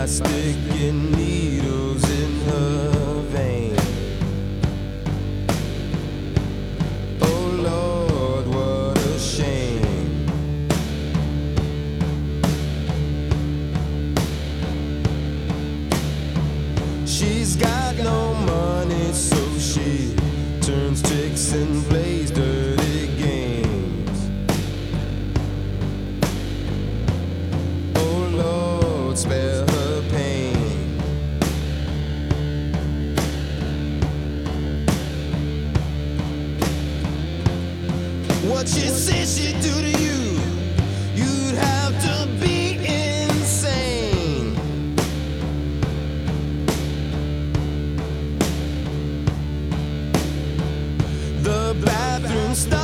sticking needles in her vein. Oh Lord, what a shame. She's got no money, so she turns tricks and plays dirty games. Oh Lord, spare her pain. What she says she'd do to you, you'd have to be insane. The bathroom stop